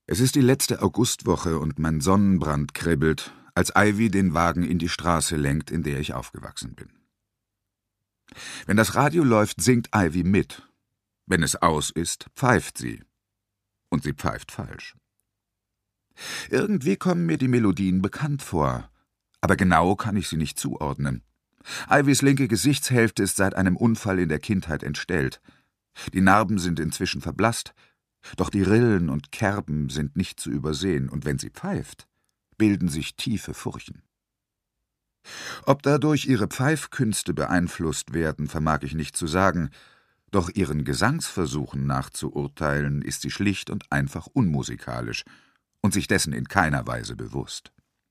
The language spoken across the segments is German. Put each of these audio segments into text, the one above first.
Es ist die letzte Augustwoche und mein Sonnenbrand kribbelt, als Ivy den Wagen in die Straße lenkt, in der ich aufgewachsen bin. Wenn das Radio läuft, singt Ivy mit. Wenn es aus ist, pfeift sie. Und sie pfeift falsch. Irgendwie kommen mir die Melodien bekannt vor, aber genau kann ich sie nicht zuordnen. Ivys linke Gesichtshälfte ist seit einem Unfall in der Kindheit entstellt. Die Narben sind inzwischen verblasst, doch die Rillen und Kerben sind nicht zu übersehen, und wenn sie pfeift, bilden sich tiefe Furchen. Ob dadurch ihre Pfeifkünste beeinflusst werden, vermag ich nicht zu sagen, doch ihren Gesangsversuchen nachzuurteilen, ist sie schlicht und einfach unmusikalisch und sich dessen in keiner Weise bewusst.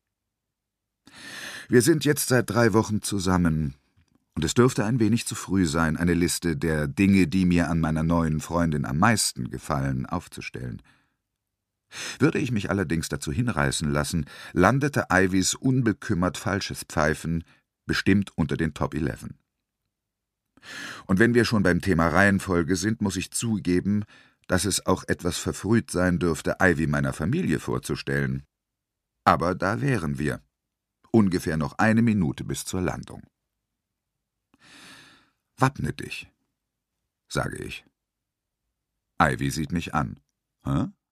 Wir sind jetzt seit 3 Wochen zusammen, und es dürfte ein wenig zu früh sein, eine Liste der Dinge, die mir an meiner neuen Freundin am meisten gefallen, aufzustellen. Würde ich mich allerdings dazu hinreißen lassen, landete Ivys unbekümmert falsches Pfeifen bestimmt unter den Top 11. Und wenn wir schon beim Thema Reihenfolge sind, muss ich zugeben, dass es auch etwas verfrüht sein dürfte, Ivy meiner Familie vorzustellen. Aber da wären wir. Ungefähr noch 1 Minute bis zur Landung. »Wappne dich«, sage ich. Ivy sieht mich an. »Hä?«